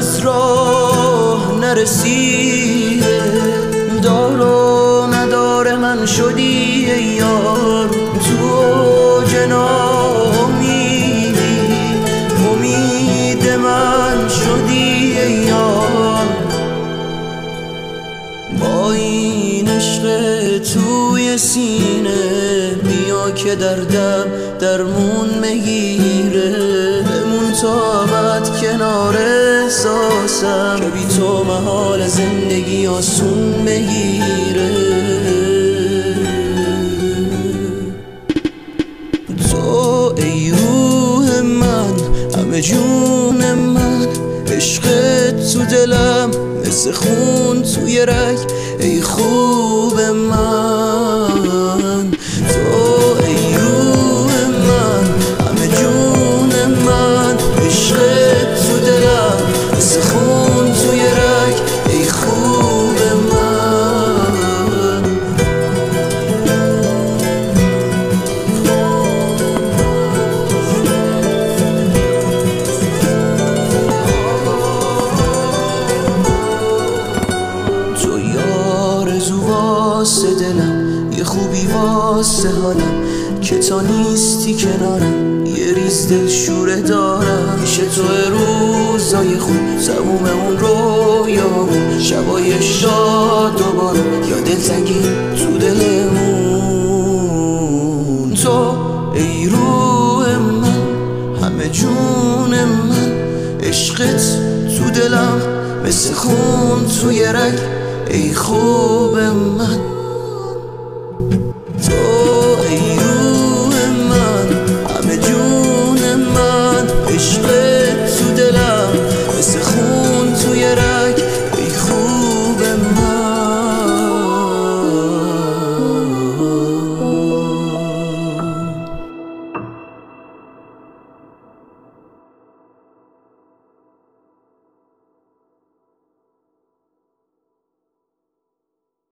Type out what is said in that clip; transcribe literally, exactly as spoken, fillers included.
از راه نرسیده، دار و ندار من شدی ای یار. تو جنامی امید من شدی ای یار. با این عشق توی سینه بیا که دردم درمون بگیره. بمون تا ابد کنار احساسم که بی تو محال زندگی آسون بگیره. تو ای روح من، همه جون من، عشقت تو دلم مثل خون توی رگ ای خوب من. تو ای روح من، همه جون من، عشقت تو دلم مثل خون توی رگ ای خوب من. تو یار زو واسه دلم، یه خوبی واسه حالم، که تا نیستی کنارم یه ریز دل شوره دارم. پیش تو روزای خوب، تموم اون رویامون، شبای شاد دوباره یا دلتنگی تو دلمون. تو ای روح من، همه جون من، عشقت تو دلم مثل خون توی رگ ای خوب من. تو